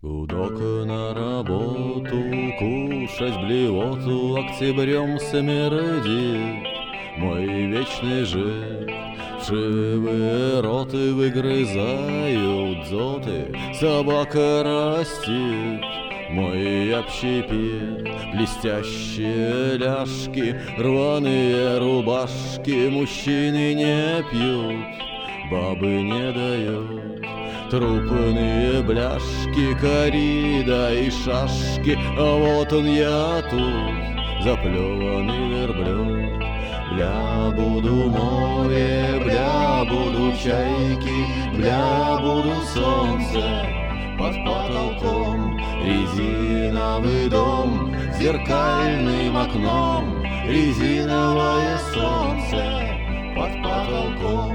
Гудок на работу, кушать блевоту, октябрем смердит мой вечный жид. Вшивые роты выгрызают дзоты, собака растит мой общепит. Блестящие ляжки, рваные рубашки, мужчины не пьют, бабы не дают. Трупные бляшки, корида и шашки, а вот он я тут, заплеванный верблюд. Бля, буду море, бля, буду чайки, бля, буду солнце под потолком. Резиновый дом с зеркальным окном, резиновое солнце под потолком.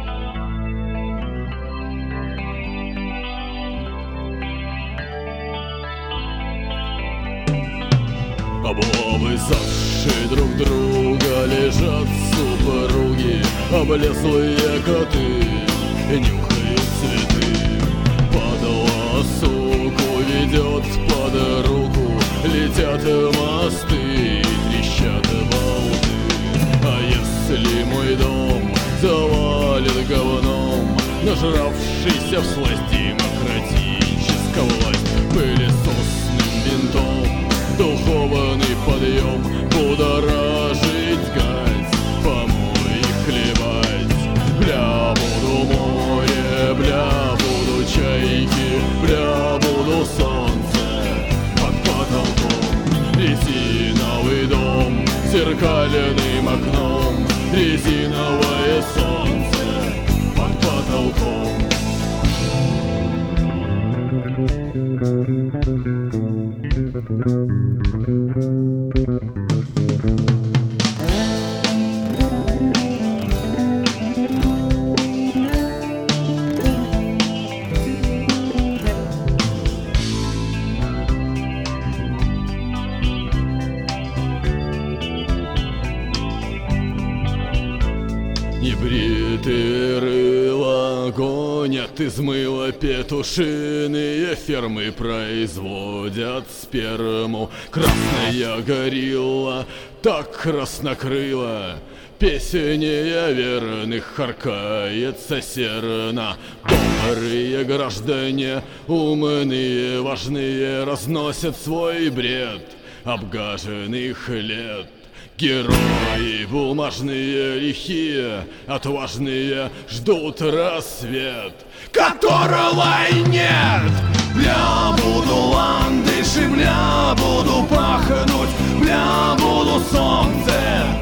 Бабы завши друг друга, лежат супруги, облезлые коты нюхают цветы. Падла суку ведет под руку, летят мосты и трещат болты. А если мой дом завалит говном, нажравшийся всласть демократическая власть, пылесосным винтом духовный подъем будоражить гать, помой хлебать. Бля, буду море, бля, буду чайки, бля, буду солнце под потолком. Резиновый дом с зеркальным окном, резиновое солнце под потолком. Небритые рыла гонят из мыла петушиные фермы, производят сперму. Красная горилла так краснокрыла, песеннее верных харкается серна. Добрые граждане, умные, важные, разносят свой бред обгаженных лет. Герои бумажные, лихие, отважные ждут рассвет, которого и нет. Бля, буду ландыши, бля, буду пахнуть, бля, буду солнце